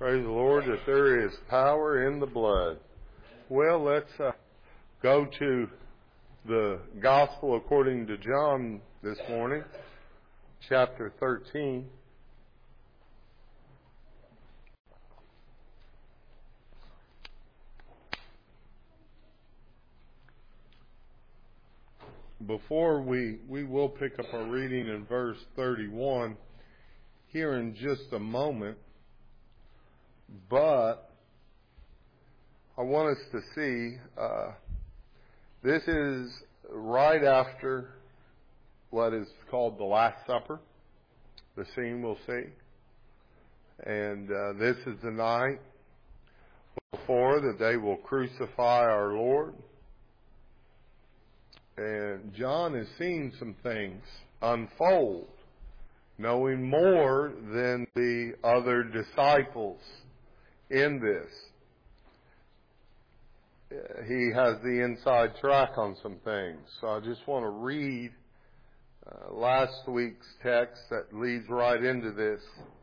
Praise the Lord that there is power in the blood. Well, let's go to the Gospel according to John this morning, chapter 13. Before we will pick up our reading in verse 31 here in just a moment, but I want us to see this is right after what is called the Last Supper, the scene we'll see. And this is the night before that they will crucify our Lord. And John has seen some things unfold, knowing more than the other disciples in this. He has the inside track on some things. So I just want to read last week's text that leads right into this.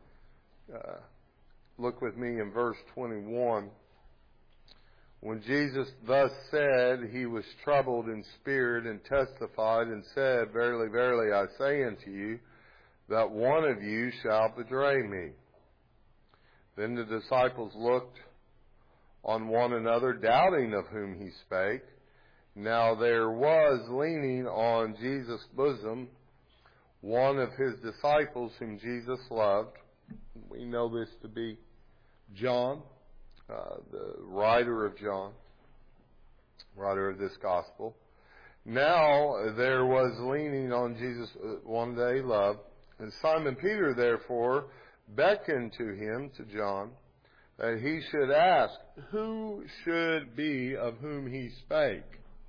Look with me in verse 21. When Jesus thus said, he was troubled in spirit and testified and said, Verily, verily, I say unto you, that one of you shall betray me. Then the disciples looked on one another, doubting of whom he spake. Now there was leaning on Jesus' bosom one of his disciples whom Jesus loved. We know this to be John, the writer of John, writer of this gospel. Now there was leaning on Jesus one that he loved. And Simon Peter therefore beckoned to him, to John, that he should ask, who should be of whom he spake?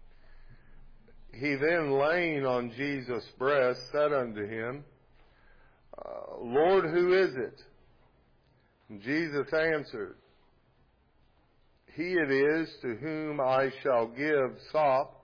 He then, laying on Jesus' breast, said unto him, Lord, who is it? And Jesus answered, He it is to whom I shall give sop.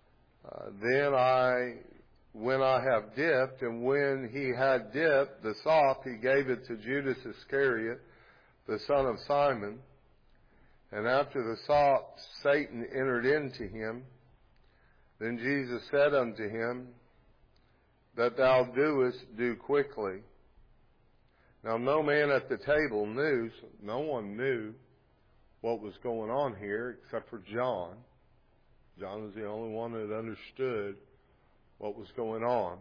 When I have dipped, and when he had dipped the sop, he gave it to Judas Iscariot, the son of Simon. And after the sop, Satan entered into him. Then Jesus said unto him, That thou doest, do quickly. Now no man at the table knew, no one knew what was going on here except for John. John was the only one that understood what was going on.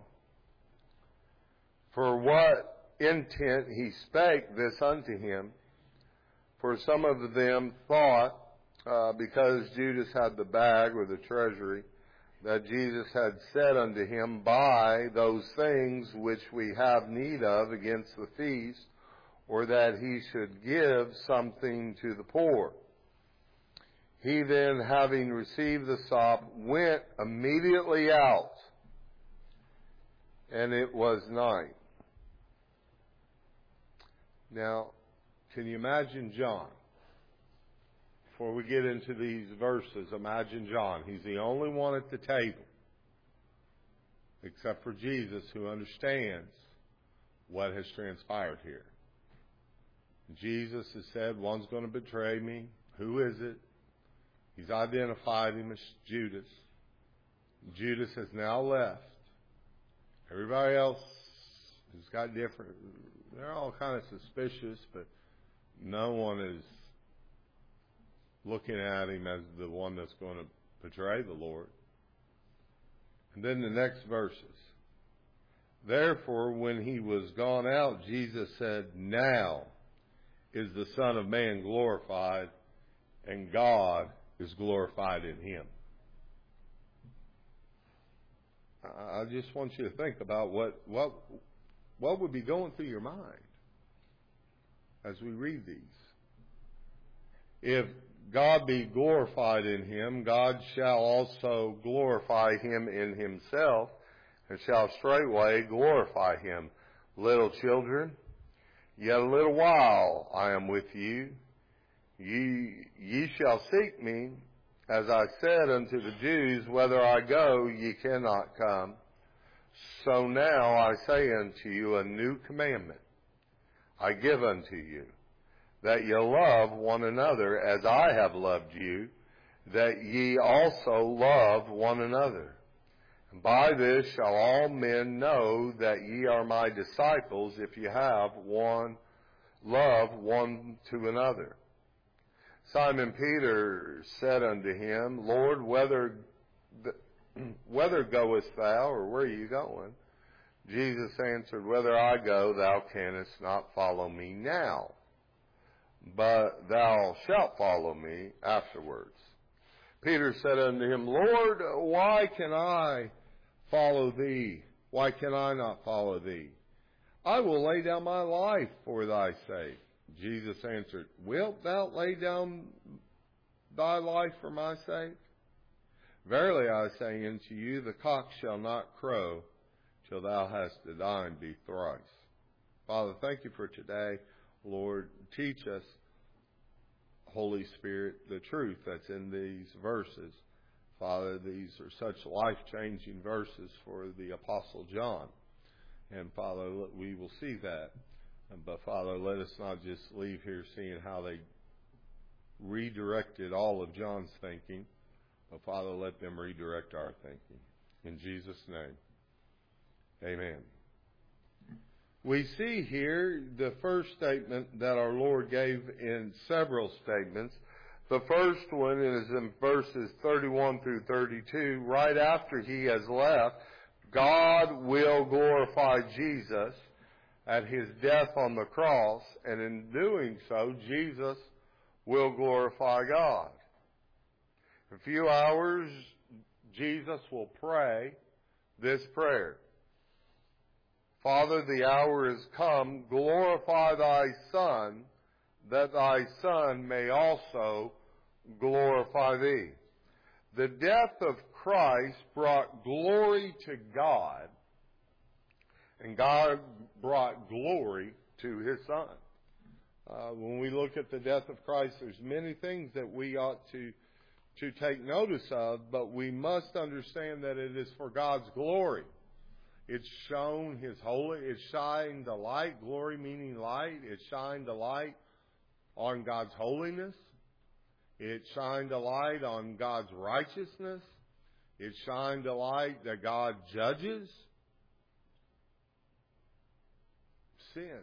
For what intent he spake this unto him. For some of them thought, because Judas had the bag or the treasury, that Jesus had said unto him, Buy those things which we have need of against the feast, or that he should give something to the poor. He then, having received the sop, went immediately out, and it was night. Now, can you imagine John? Before we get into these verses, imagine John. He's the only one at the table, except for Jesus, who understands what has transpired here. Jesus has said, one's going to betray me. Who is it? He's identified him as Judas. Judas has now left. Everybody else has got different. They're all kind of suspicious, but no one is looking at him as the one that's going to betray the Lord. And then the next verses. Therefore, when he was gone out, Jesus said, Now is the Son of Man glorified, and God is glorified in him. I just want you to think about what would be going through your mind as we read these. If God be glorified in him, God shall also glorify him in himself, and shall straightway glorify him. Little children, yet a little while I am with you. Ye shall seek me, as I said unto the Jews, whither I go, ye cannot come. So now I say unto you a new commandment I give unto you, that ye love one another as I have loved you, that ye also love one another. And by this shall all men know that ye are my disciples, if ye have love one to another. Simon Peter said unto him, Lord, whither goest thou, or where are you going? Jesus answered, Whither I go, thou canst not follow me now, but thou shalt follow me afterwards. Peter said unto him, Lord, why can I follow thee? Why can I not follow thee? I will lay down my life for thy sake. Jesus answered, Wilt thou lay down thy life for my sake? Verily I say unto you, the cock shall not crow till thou hast denied me thrice. Father, thank you for today. Lord, teach us, Holy Spirit, the truth that's in these verses. Father, these are such life-changing verses for the Apostle John. And Father, we will see that. But Father, let us not just leave here seeing how they redirected all of John's thinking. But Father, let them redirect our thinking. In Jesus' name, amen. We see here the first statement that our Lord gave in several statements. The first one is in verses 31 through 32. Right after he has left, God will glorify Jesus at his death on the cross, and in doing so, Jesus will glorify God. In a few hours, Jesus will pray this prayer. Father, the hour is come. Glorify thy Son, that thy Son may also glorify thee. The death of Christ brought glory to God, and God brought glory to his Son. When we look at the death of Christ, there's many things that we ought to take notice of, but we must understand that it is for God's glory. It's shown his holy, it shined a light, glory meaning light. It shined a light on God's holiness. It shined a light on God's righteousness. It shined a light that God judges sin.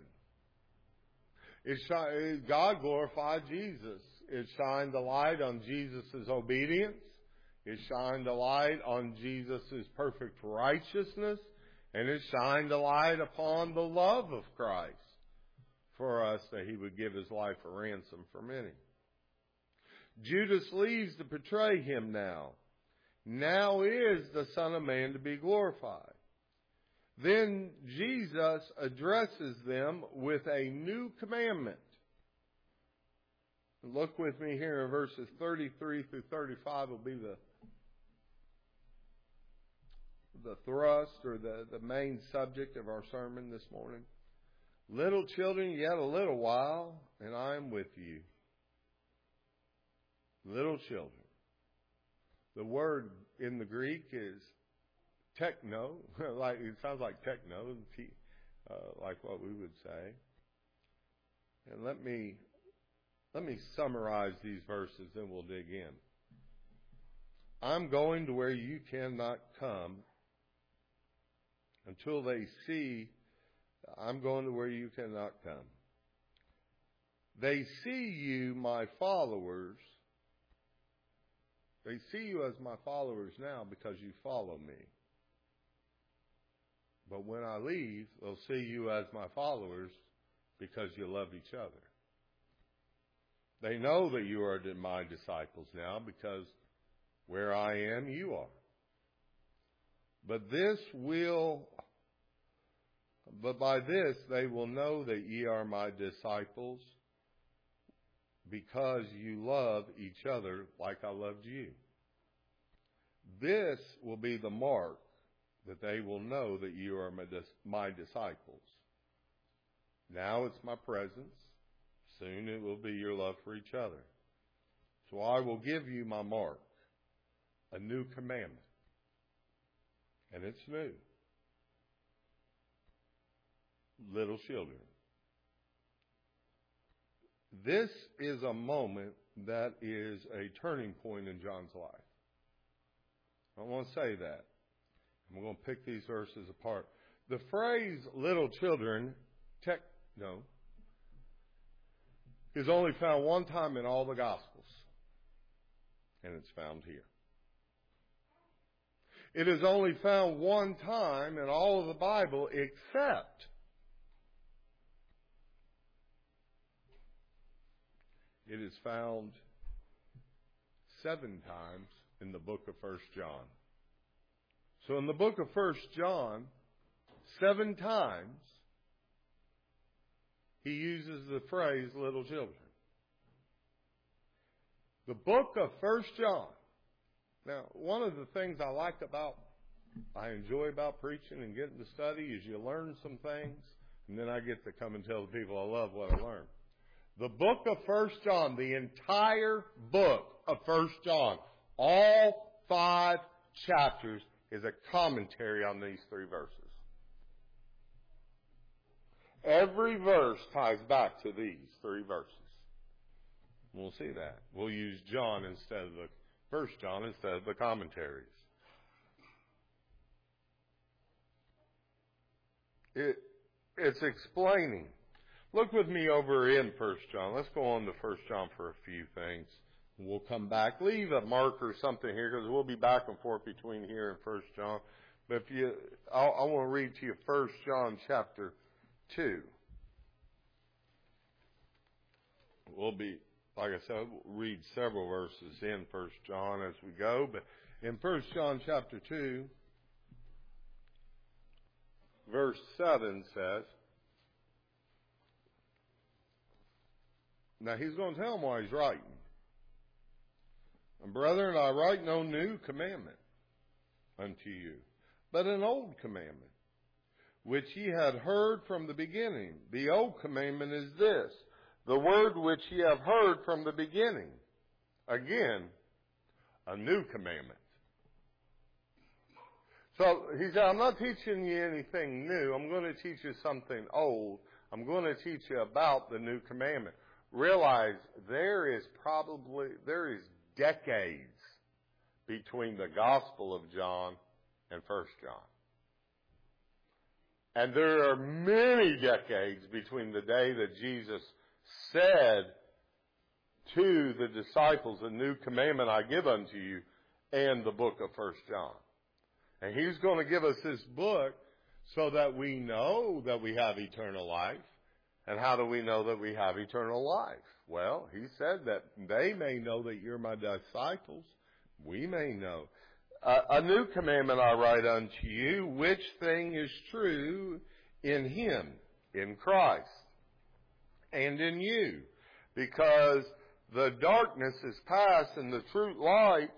God glorified Jesus. It shined a light on Jesus' obedience. It shined a light on Jesus' perfect righteousness. And it shined a light upon the love of Christ for us, that he would give his life a ransom for many. Judas leaves to betray him now. Now is the Son of Man to be glorified. Then Jesus addresses them with a new commandment. Look with me here in verses 33 through 35 will be the thrust or the main subject of our sermon this morning. Little children, yet a little while, and I am with you. Little children. The word in the Greek is techno, like it sounds like techno, like what we would say. And let me summarize these verses, then we'll dig in. I'm going to where you cannot come until they see. I'm going to where you cannot come. They see you, my followers. They see you as my followers now because you follow me. But when I leave, they'll see you as my followers because you love each other. They know that you are my disciples now because where I am, you are. But by this they will know that ye are my disciples, because you love each other like I loved you. This will be the mark that they will know that you are my disciples. Now it's my presence. Soon it will be your love for each other. So I will give you my mark, a new commandment. And it's new. Little children. this is a moment that is a turning point in John's life. I want to say that. I'm going to pick these verses apart. The phrase little children, is only found one time in all the Gospels. And it's found here. It is only found one time in all of the Bible except it is found 7 times in the book of 1 John. So in the book of 1 John, 7 times he uses the phrase little children. The book of 1 John. Now, one of the things I enjoy about preaching and getting to study is you learn some things, and then I get to come and tell the people I love what I learned. The book of 1 John, the entire book of 1 John, all 5 chapters is a commentary on these 3 verses. Every verse ties back to these 3 verses. We'll see that. We'll use John instead of the 1 John instead of the commentaries. It's explaining. Look with me over in 1 John. Let's go on to 1 John for a few things. We'll come back. Leave a mark or something here because we'll be back and forth between here and 1 John. But I want to read to you 1 John chapter 2. We'll be, like I said, we'll read several verses in 1 John as we go. But in 1 John chapter 2, verse 7 says, now he's going to tell them why he's writing. And brethren, I write no new commandment unto you, but an old commandment, which ye had heard from the beginning. The old commandment is this, the word which ye have heard from the beginning. Again, a new commandment. So he said, I'm not teaching you anything new. I'm going to teach you something old. I'm going to teach you about the new commandment. Realize there is decades between the Gospel of John and 1 John. And there are many decades between the day that Jesus said to the disciples, a new commandment I give unto you, and the book of 1 John. And he's going to give us this book so that we know that we have eternal life. And how do we know that we have eternal life? Well, he said that they may know that you're my disciples. We may know. A new commandment I write unto you, which thing is true in him, in Christ, and in you. Because the darkness is past and the true light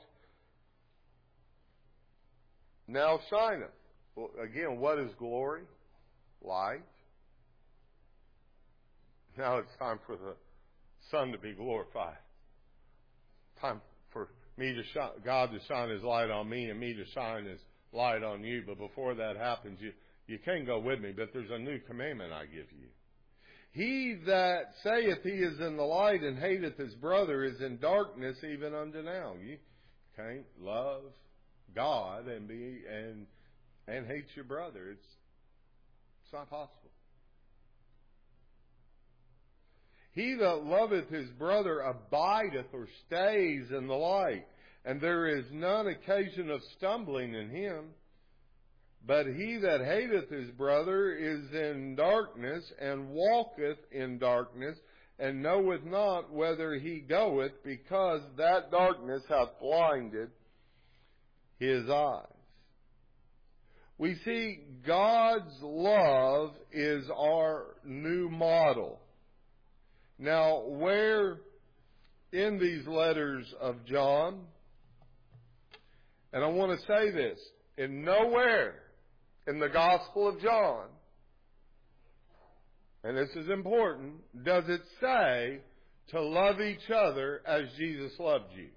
now shineth. Well, again, what is glory? Light. Now it's time for the Son to be glorified. Time for me to shine, God to shine His light on me and me to shine His light on you. But before that happens, you can't go with me, but there's a new commandment I give you. He that saith he is in the light and hateth his brother is in darkness even unto now. You can't love God and hate your brother. It's not possible. He that loveth his brother abideth or stays in the light, and there is none occasion of stumbling in him. But he that hateth his brother is in darkness, and walketh in darkness, and knoweth not whither he goeth, because that darkness hath blinded his eyes. We see God's love is our new model. Now, where in these letters of John, and I want to say this, in nowhere in the Gospel of John, and this is important, does it say to love each other as Jesus loved you.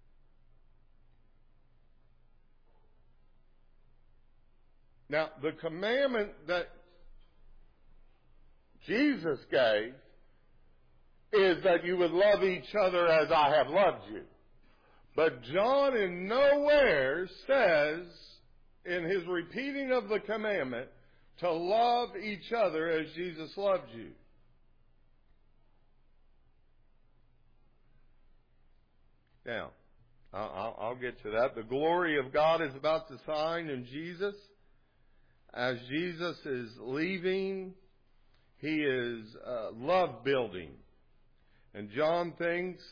Now, the commandment that Jesus gave is that you would love each other as I have loved you. But John in nowhere says, in his repeating of the commandment, to love each other as Jesus loved you. Now, I'll get to that. The glory of God is about to shine in Jesus. As Jesus is leaving, he is love building. And John thinks,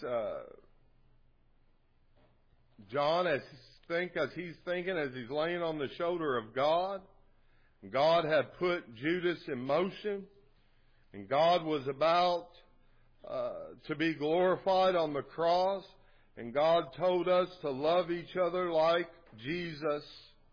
as he's thinking, as he's laying on the shoulder of God, God had put Judas in motion, and God was about to be glorified on the cross, and God told us to love each other like Jesus,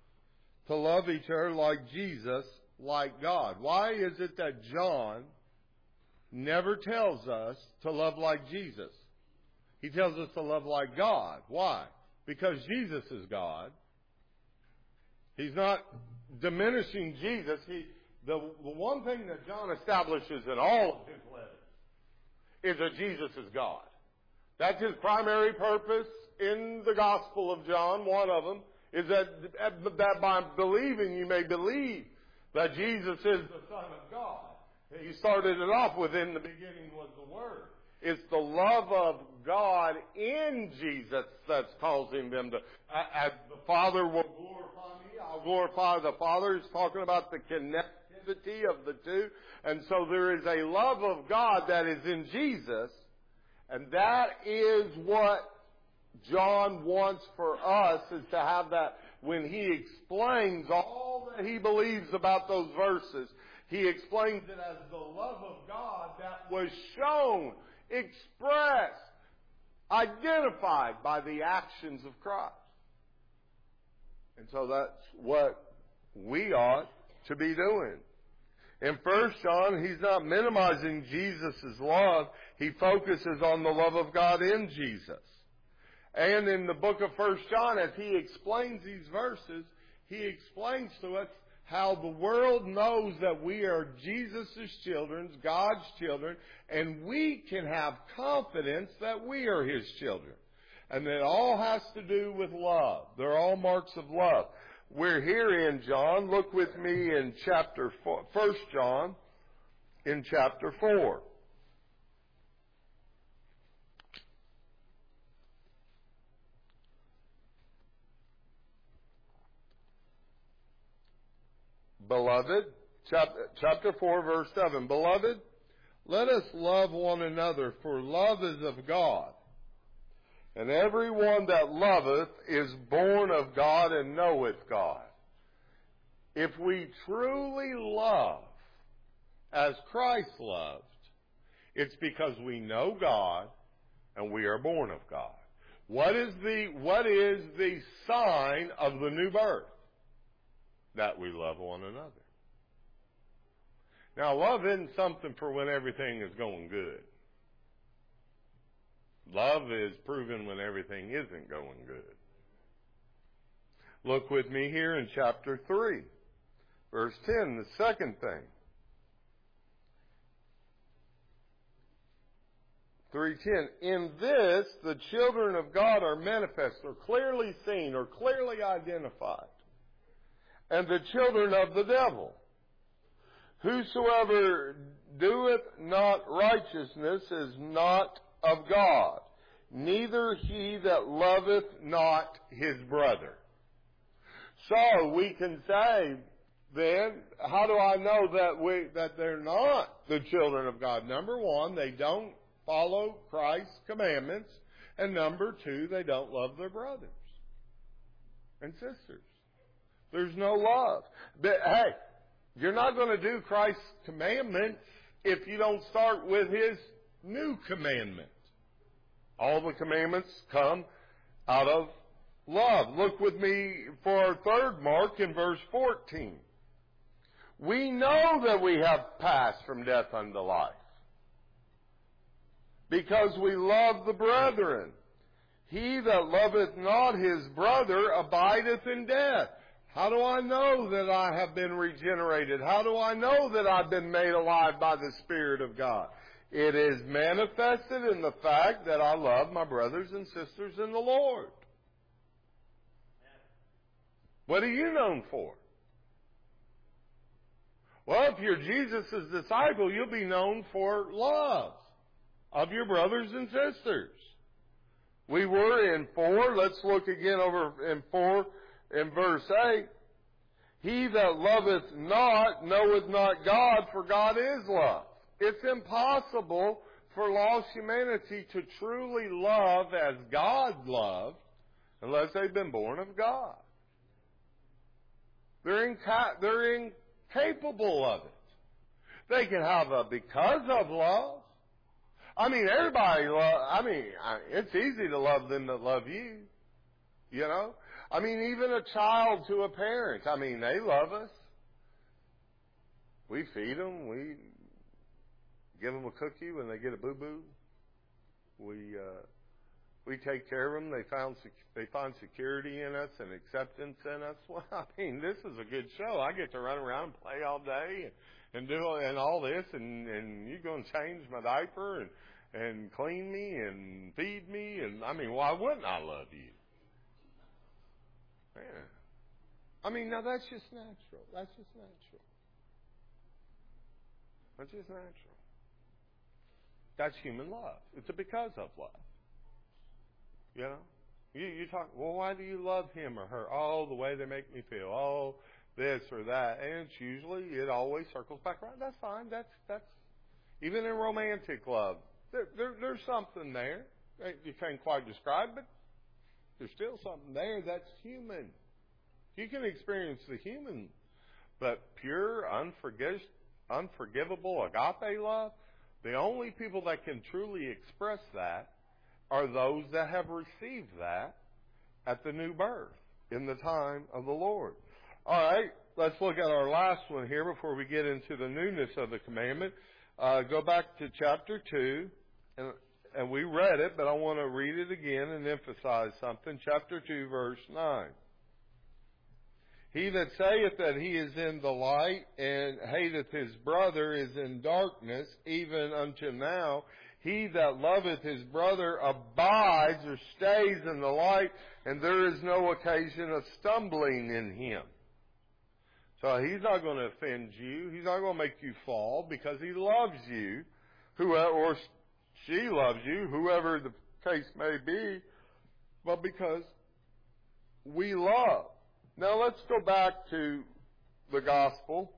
like God. Why is it that John never tells us to love like Jesus? He tells us to love like God. Why? Because Jesus is God. He's not diminishing Jesus. The one thing that John establishes in all of his letters is that Jesus is God. That's his primary purpose in the Gospel of John. One of them is that by believing you may believe that Jesus is the Son of God. He started it off with, in the beginning was the Word. It's the love of God in Jesus that's causing them to, as the Father will glorify me, I'll glorify the Father. He's talking about the connectivity of the two. And so there is a love of God that is in Jesus, and that is what John wants for us, is to have that when he explains all that he believes about those verses. He explains it as the love of God that was shown, expressed, identified by the actions of Christ. And so that's what we ought to be doing. In 1 John, he's not minimizing Jesus' love. He focuses on the love of God in Jesus. And in the book of 1 John, as he explains these verses, he explains to us how the world knows that we are Jesus' children, God's children, and we can have confidence that we are His children. And it all has to do with love. They're all marks of love. We're here in John. Look with me in chapter 4, 1 John, in chapter 4. Beloved, chapter 4, verse 7. Beloved, let us love one another, for love is of God. And everyone that loveth is born of God and knoweth God. If we truly love as Christ loved, it's because we know God and we are born of God. What is the sign of the new birth? That we love one another. Now, love isn't something for when everything is going good. Love is proven when everything isn't going good. Look with me here in chapter 3, verse 10, the second thing. 3:10. In this, the children of God are manifest, or clearly seen, or clearly identified. And the children of the devil. Whosoever doeth not righteousness is not of God, neither he that loveth not his brother. So we can say then, how do I know that they're not the children of God? Number one, they don't follow Christ's commandments, and number two, they don't love their brothers and sisters. There's no love. But, hey, you're not going to do Christ's commandments if you don't start with His new commandment. All the commandments come out of love. Look with me for our third mark in verse 14. We know that we have passed from death unto life, because we love the brethren. He that loveth not his brother abideth in death. How do I know that I have been regenerated? How do I know that I've been made alive by the Spirit of God? It is manifested in the fact that I love my brothers and sisters in the Lord. What are you known for? Well, if you're Jesus' disciple, you'll be known for love of your brothers and sisters. We were in 4. Let's look again over in 4 in verse 8. He that loveth not knoweth not God, for God is love. It's impossible for lost humanity to truly love as God loved unless they've been born of God. They're incapable of it. They can have a because of love. I mean, it's easy to love them that love you. You know? I mean, even a child to a parent, they love us. We feed them. We give them a cookie when they get a boo-boo. We take care of them. They find security in us and acceptance in us. Well, this is a good show. I get to run around and play all day and do all this, and you're going to change my diaper and clean me and feed me, and why wouldn't I love you? Man. Now that's just natural. That's just natural. That's just natural. That's human love. It's a because of love. You know? You talk, well, why do you love him or her? Oh, the way they make me feel. Oh, this or that. And it always circles back around. That's fine. That's even in romantic love. There's something there. You can't quite describe, but there's still something there that's human. You can experience the human, but pure, unforgivable agape love, the only people that can truly express that are those that have received that at the new birth, in the time of the Lord. All right, let's look at our last one here before we get into the newness of the commandment. Go back to chapter 2, and we read it, but I want to read it again and emphasize something. Chapter 2, verse 9. He that saith that he is in the light and hateth his brother is in darkness, even unto now. He that loveth his brother abides or stays in the light, and there is no occasion of stumbling in him. So he's not going to offend you. He's not going to make you fall because he loves you, or she loves you, whoever the case may be, but because we love. Now let's go back to the gospel.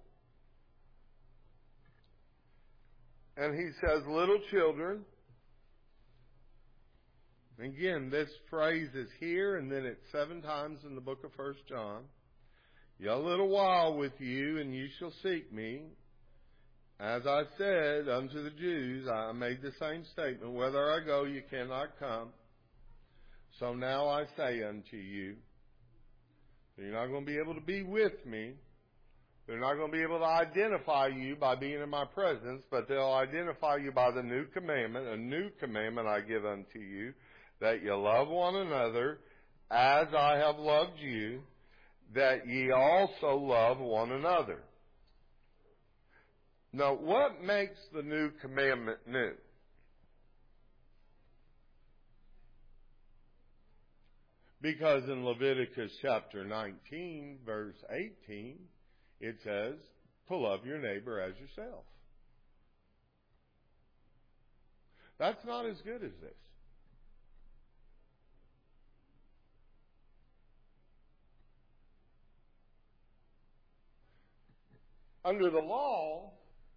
And he says, little children. Again, this phrase is here, and then it's 7 times in the book of 1 John. Yet a little while with you, and you shall seek me. As I said unto the Jews, I made the same statement, whither I go, you cannot come. So now I say unto you, you're not going to be able to be with me. They're not going to be able to identify you by being in my presence, but they'll identify you by the new commandment. A new commandment I give unto you, that you love one another as I have loved you, that ye also love one another. Now, what makes the new commandment new? Because in Leviticus chapter 19, verse 18, it says to love your neighbor as yourself. That's not as good as this. Under the law,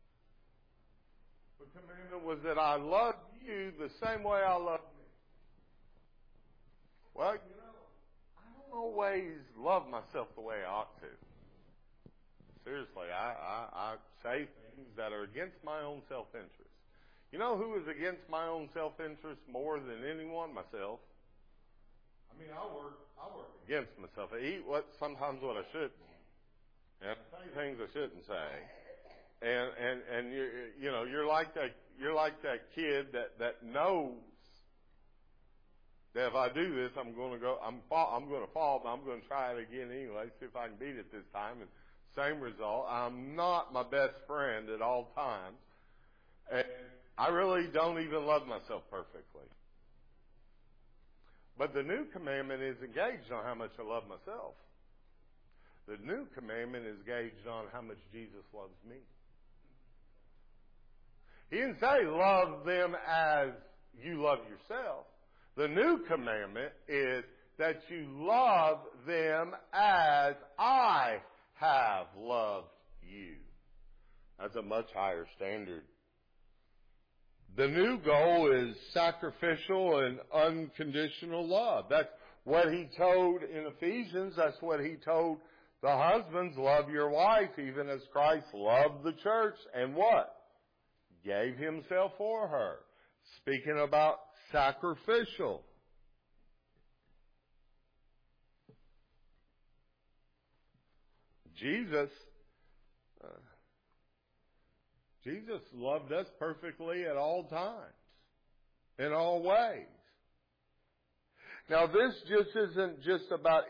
the commandment was that I love you the same way I love me. Well, I don't always love myself the way I ought to. Seriously, I say things that are against my own self-interest. You know who is against my own self-interest more than anyone? Myself. I work against myself. I eat sometimes what I shouldn't. And I say things I shouldn't say. And you're like that kid that knows that if I do this, I'm going to fall, but I'm going to try it again anyway, see if I can beat it this time. And same result. I'm not my best friend at all times. I really don't even love myself perfectly. But the new commandment is engaged on how much I love myself. The new commandment is gauged on how much Jesus loves me. He didn't say love them as you love yourself. The new commandment is that you love them as I have loved you. That's a much higher standard. The new goal is sacrificial and unconditional love. That's what he told in Ephesians. That's what he told the husbands. Love your wife even as Christ loved the church. And what? Gave himself for her. Speaking about sacrificial. Jesus loved us perfectly at all times, in all ways. Now, this just isn't just about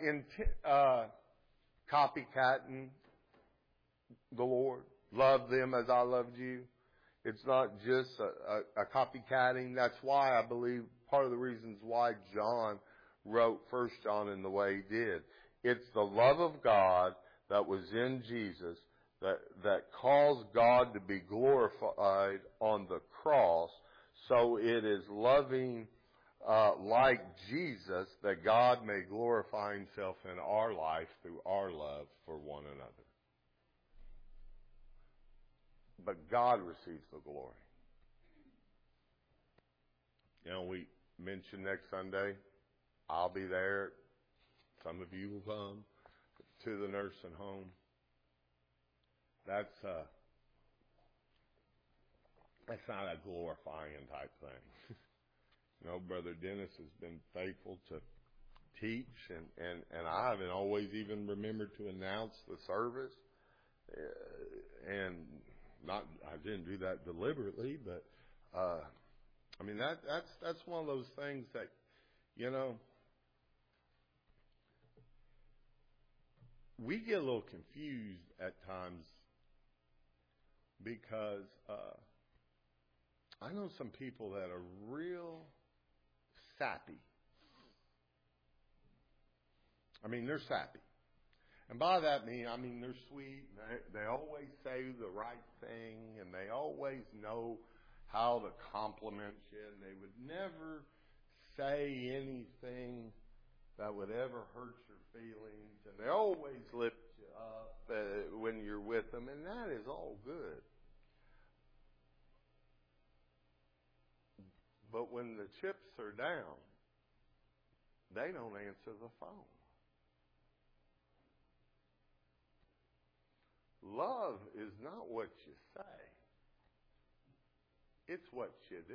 copycatting the Lord. Love them as I loved you. It's not just a copycatting. That's why I believe part of the reasons why John wrote 1 John in the way he did. It's the love of God that was in Jesus that caused God to be glorified on the cross. So it is loving like Jesus that God may glorify himself in our life through our love for one another. But God receives the glory. You know, we mentioned next Sunday, I'll be there. Some of you will come to the nursing home. That's not a glorifying type thing. You know, Brother Dennis has been faithful to teach, and I haven't always even remembered to announce the service. And I didn't do that deliberately, but I mean that's one of those things that, you know, we get a little confused at times because I know some people that are real sappy. I mean, they're sappy. And by that I mean they're sweet. They always say the right thing, and they always know how to compliment you, and they would never say anything that would ever hurt your feelings, and they always lift you up when you're with them, and that is all good. But when the chips are down, they don't answer the phone. Love is not what you say. It's what you do.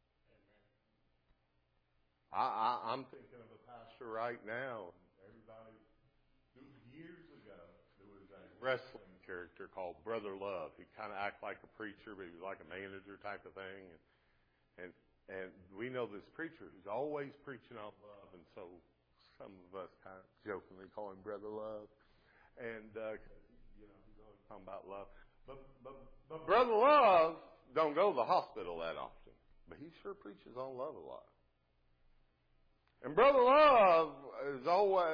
I'm thinking of a pastor right now. Everybody, years ago, there was a wrestling character called Brother Love. He kind of acted like a preacher, but he was like a manager type of thing. And we know this preacher who's always preaching on love, and so some of us kind of jokingly call him Brother Love. And you know, he's always talking about love. But Brother Love don't go to the hospital that often, but he sure preaches on love a lot. And Brother Love is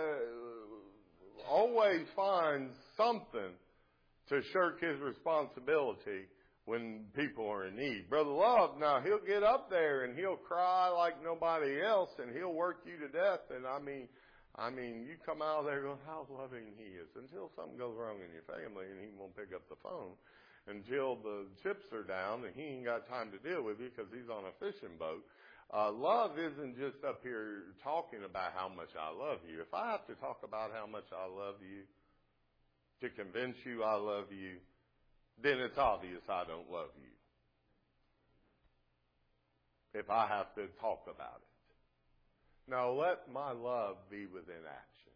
always finds something to shirk his responsibility when people are in need. Brother Love, now he'll get up there and he'll cry like nobody else, and he'll work you to death. And I mean, you come out of there going, how loving he is, until something goes wrong in your family and he won't pick up the phone until the chips are down and he ain't got time to deal with you because he's on a fishing boat. Love isn't just up here talking about how much I love you. If I have to talk about how much I love you to convince you I love you, then it's obvious I don't love you. If I have to talk about it. Now, let my love be within action.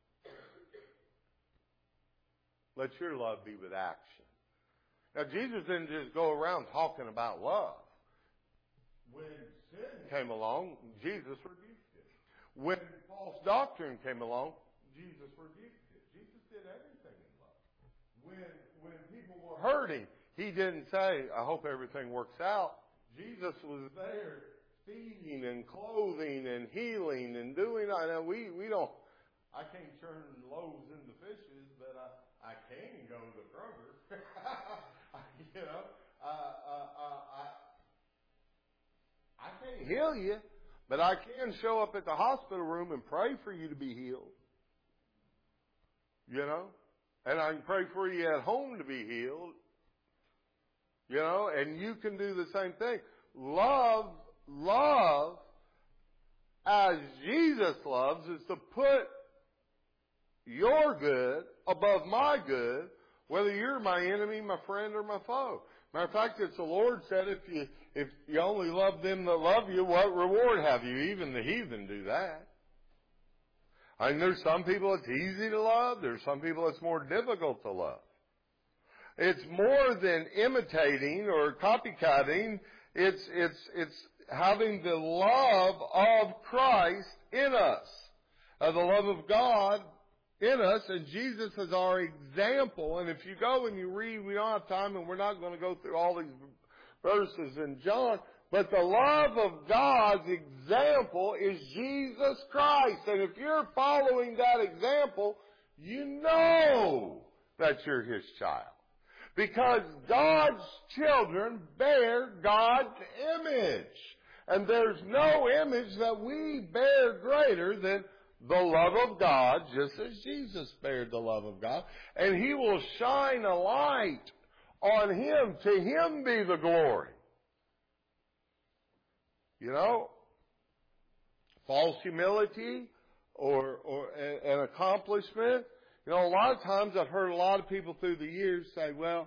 Let your love be with action. Now, Jesus didn't just go around talking about love. When sin came along, Jesus rebuked it. When false doctrine came along, Jesus rebuked it. Jesus did everything in love. When people were hurting, he didn't say, I hope everything works out. Jesus was there feeding and clothing and healing and doing. I know we don't. I can't turn loaves into fishes, but I can go to Kroger. You know, I can't heal you, but I can show up at the hospital room and pray for you to be healed. You know, and I can pray for you at home to be healed. You know, and you can do the same thing. Love as Jesus loves is to put your good above my good, whether you're my enemy, my friend, or my foe. Matter of fact, it's the Lord said, if you only love them that love you, what reward have you? Even the heathen do that. I mean, there's some people it's easy to love. There's some people it's more difficult to love. It's more than imitating or copycatting. It's having the love of Christ in us, the love of God in us, and Jesus is our example. And if you go and you read, we don't have time, and we're not going to go through all these verses in John, but the love of God's example is Jesus Christ. And if you're following that example, you know that you're His child. Because God's children bear God's image. And there's no image that we bear greater than the love of God, just as Jesus bared the love of God. And He will shine a light on Him. To Him be the glory. You know, false humility or an accomplishment. You know, a lot of times I've heard a lot of people through the years say, well,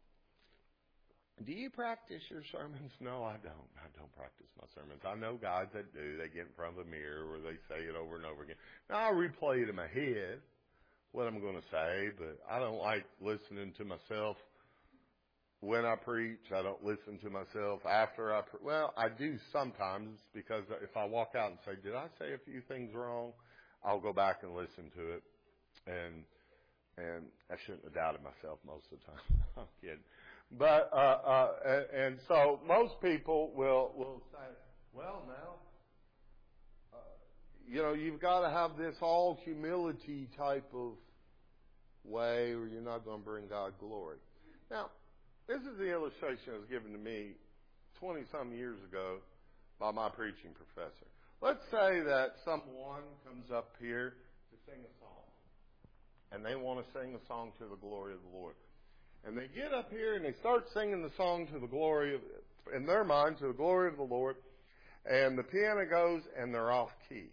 do you practice your sermons? No, I don't. I don't practice my sermons. I know guys that do. They get in front of a mirror or they say it over and over again. Now, I replay it in my head, what I'm going to say, but I don't like listening to myself when I preach. I don't listen to myself after I preach. Well, I do sometimes, because if I walk out and say, did I say a few things wrong? I'll go back and listen to it. And I shouldn't have doubted myself most of the time. I'm kidding. But, and so most people will say, well, now, you know, you've got to have this all humility type of way or you're not going to bring God glory. Now, this is the illustration that was given to me 20-some years ago by my preaching professor. Let's say that someone comes up here to sing a song. And they want to sing a song to the glory of the Lord. And they get up here and they start singing the song to the glory of, in their mind, to the glory of the Lord. And the piano goes and they're off key.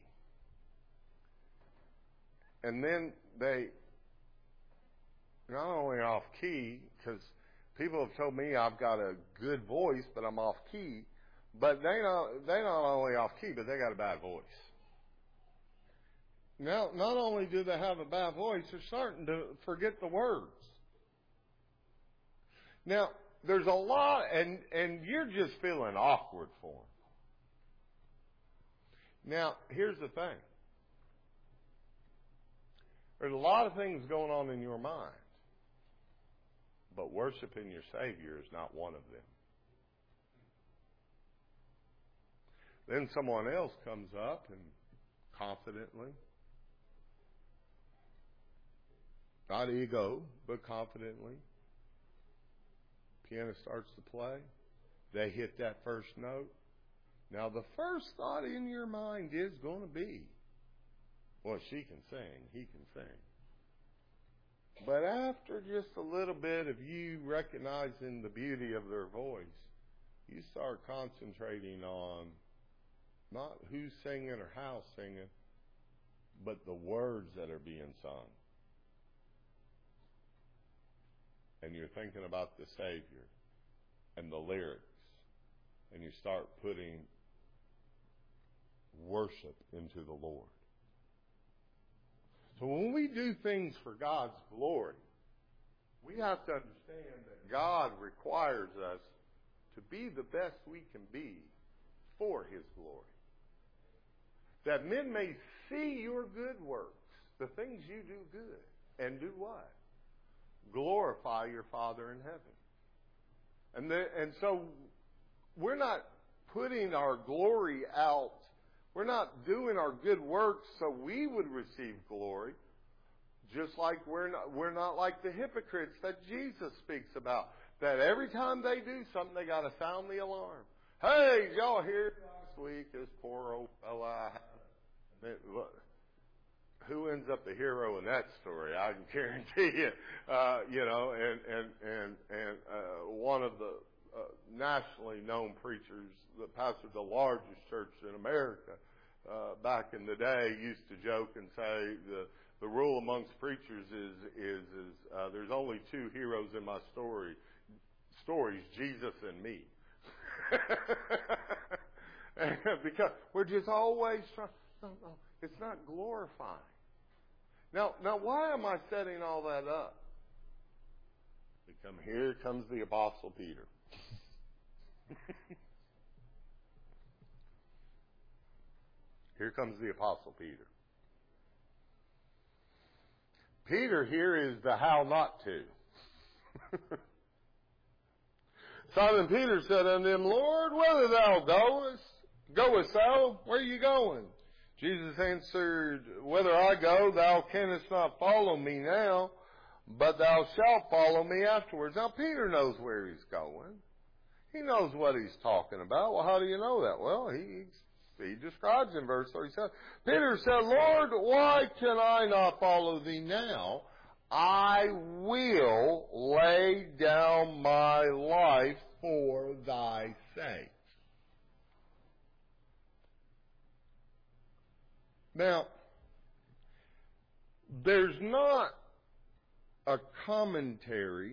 And then they, not only off key, because people have told me I've got a good voice, but I'm off key. But they not only off key, but they got a bad voice. Now, not only do they have a bad voice, they're starting to forget the words. Now, there's a lot, and you're just feeling awkward for them. Now, here's the thing. There's a lot of things going on in your mind, but worshiping your Savior is not one of them. Then someone else comes up and confidently, not ego, but confidently, piano starts to play. They hit that first note. Now, the first thought in your mind is going to be, well, she can sing, he can sing. But after just a little bit of you recognizing the beauty of their voice, you start concentrating on not who's singing or how singing, but the words that are being sung. And you're thinking about the Savior and the lyrics, and you start putting worship into the Lord. So when we do things for God's glory, we have to understand that God requires us to be the best we can be for His glory. That men may see your good works, the things you do good, and do what? Glorify your Father in heaven. And so we're not putting our glory out. We're not doing our good works so we would receive glory. Just like we're not like the hypocrites that Jesus speaks about. That every time they do something, they got to sound the alarm. Hey, did y'all hear last week this poor old fella? Who ends up the hero in that story? I can guarantee you. One of the nationally known preachers that pastored the largest church in America back in the day used to joke and say the rule amongst preachers is there's only two heroes in my stories, Jesus and me. Because we're just always trying. No, it's not glorifying. Now, why am I setting all that up? Here comes the Apostle Peter. Here comes the Apostle Peter. Peter here is the how not to. Simon Peter said unto him, Lord, whither thou goest thou? Where are you going? Jesus answered, Whither I go, thou canst not follow me now, but thou shalt follow me afterwards. Now, Peter knows where he's going. He knows what he's talking about. Well, how do you know that? Well, he describes in verse 37. Peter said, Lord, why can I not follow thee now? I will lay down my life for thy sake. Now, there's not a commentary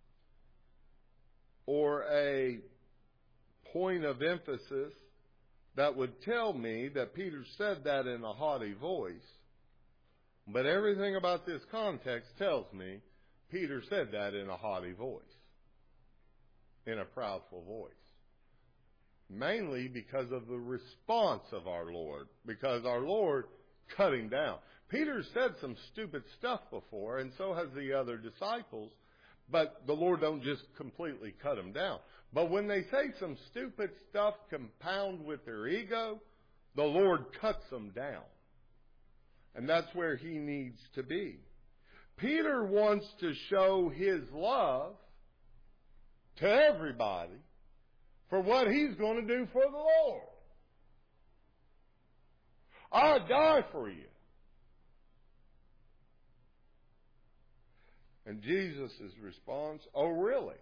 or a point of emphasis that would tell me that Peter said that in a haughty voice. But everything about this context tells me Peter said that in a haughty voice, in a proudful voice. Mainly because of the response of our Lord, because our Lord cut him down. Peter said some stupid stuff before, and so has the other disciples, but the Lord don't just completely cut him down. But when they say some stupid stuff compound with their ego, the Lord cuts them down. And that's where he needs to be. Peter wants to show his love to everybody for what he's going to do for the Lord. I'll die for you. And Jesus' response, oh, really?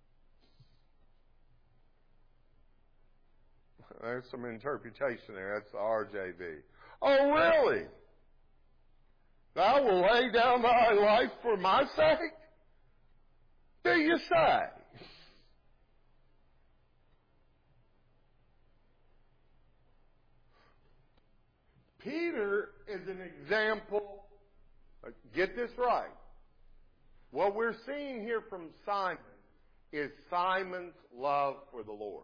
There's some interpretation there. That's the RJV. Oh, really? Thou will lay down thy life for my sake? Do you say? Peter is an example. Get this right. What we're seeing here from Simon is Simon's love for the Lord.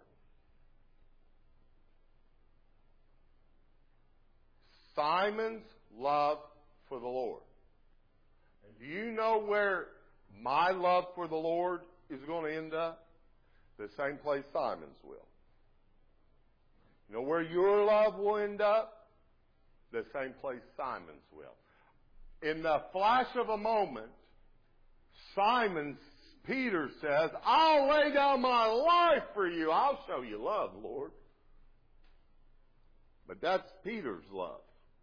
Simon's love for the Lord. And do you know where my love for the Lord is going to end up? The same place Simon's will. You know where your love will end up? The same place Simon's will. In the flash of a moment, Peter says, I'll lay down my life for you. I'll show you love, Lord. But that's Peter's love.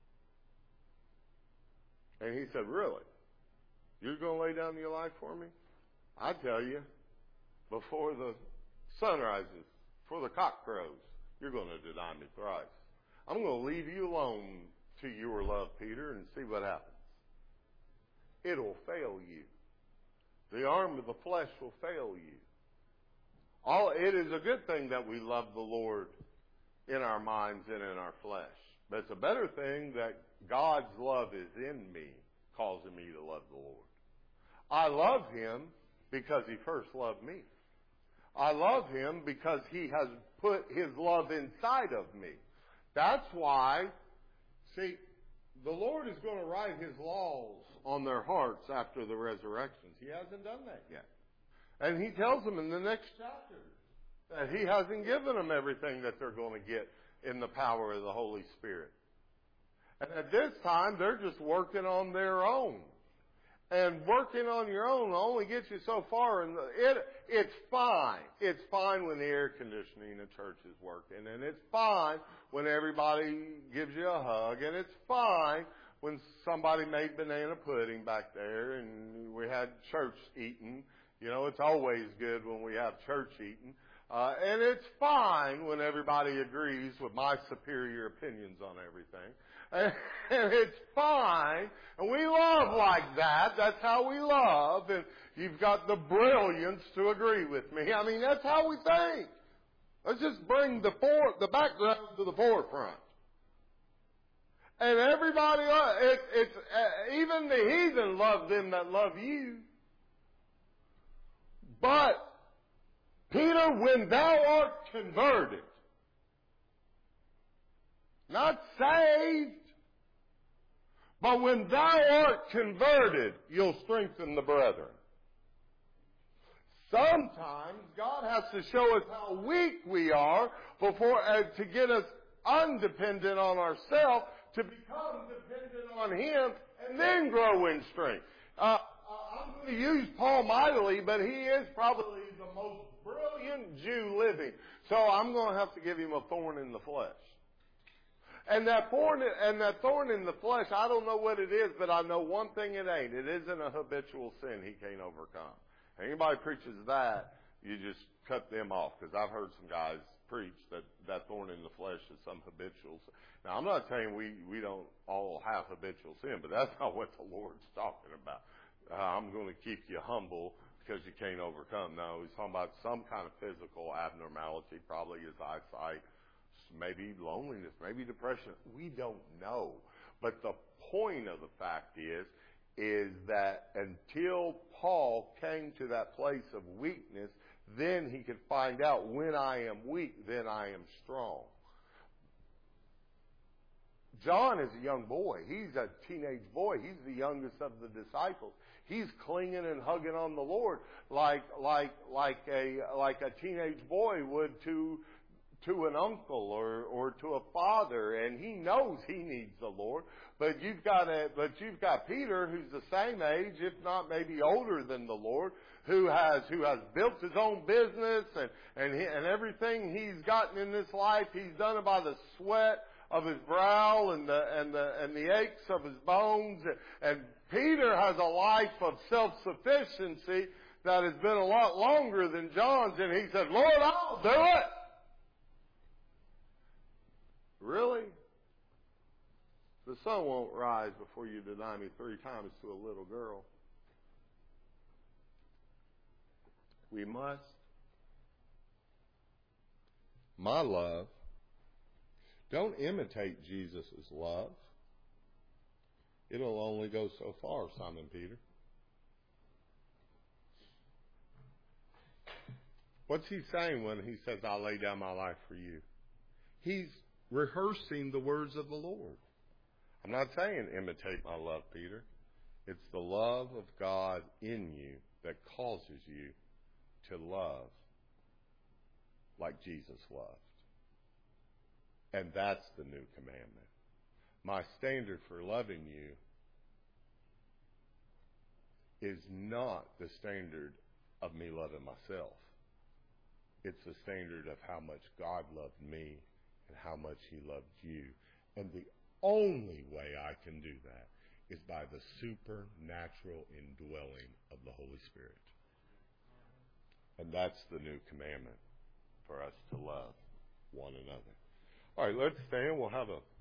And he said, really? You're going to lay down your life for me? I tell you, before the sun rises, before the cock crows, you're going to deny me thrice. I'm going to leave you alone to your love, Peter, and see what happens. It'll fail you. The arm of the flesh will fail you. It is a good thing that we love the Lord in our minds and in our flesh. But it's a better thing that God's love is in me, causing me to love the Lord. I love Him because He first loved me. I love Him because He has put His love inside of me. That's why, see, the Lord is going to write His laws on their hearts after the resurrections. He hasn't done that yet. And He tells them in the next chapter, That He hasn't given them everything that they're going to get in the power of the Holy Spirit. And at this time, they're just working on their own. And working on your own will only get you so far. And it's fine. It's fine when the air conditioning in the church is working. And it's fine when everybody gives you a hug. And it's fine when somebody made banana pudding back there and we had church eating. You know, it's always good when we have church eating. And it's fine when everybody agrees with my superior opinions on everything. And it's fine. And we love like that. That's how we love. And you've got the brilliance to agree with me. I mean, that's how we think. Let's just bring the background to the forefront. And everybody, even the heathen love them that love you. But, Peter, when thou art converted, not saved, but when thou art converted, you'll strengthen the brethren. Sometimes God has to show us how weak we are before to get us undependent on ourselves, to become dependent on Him, and then grow in strength. I'm going to use Paul mightily, but he is probably the most brilliant Jew living. So I'm going to have to give him a thorn in the flesh. And that thorn in the flesh, I don't know what it is, but I know one thing it ain't. It isn't a habitual sin he can't overcome. Anybody preaches that, you just cut them off, because I've heard some guys preach that thorn in the flesh is some habitual sin. Now, I'm not saying we don't all have habitual sin, but that's not what the Lord's talking about. I'm going to keep you humble because you can't overcome. No, he's talking about some kind of physical abnormality, probably his eyesight, maybe loneliness, maybe depression. We don't know. But the point of the fact is that until Paul came to that place of weakness, then he could find out, when I am weak, then I am strong. John is a young boy. He's a teenage boy. He's the youngest of the disciples. He's clinging and hugging on the Lord like a teenage boy would to an uncle or to a father, and he knows he needs the Lord. But you've got Peter, who's the same age, if not maybe older than the Lord, who has built his own business and everything he's gotten in this life, he's done it by the sweat of his brow and the aches of his bones. And Peter has a life of self-sufficiency that has been a lot longer than John's, and he said, Lord, I'll do it. Really? The sun won't rise before you deny me 3 times to a little girl. We must. My love. Don't imitate Jesus' love. It'll only go so far, Simon Peter. What's he saying when he says, I'll lay down my life for you? He's rehearsing the words of the Lord. I'm not saying imitate my love, Peter. It's the love of God in you that causes you to love like Jesus loved. And that's the new commandment. My standard for loving you is not the standard of me loving myself. It's the standard of how much God loved me and how much He loved you. And the only way I can do that is by the supernatural indwelling of the Holy Spirit. And that's the new commandment, for us to love one another. All right, let's stand. We'll have a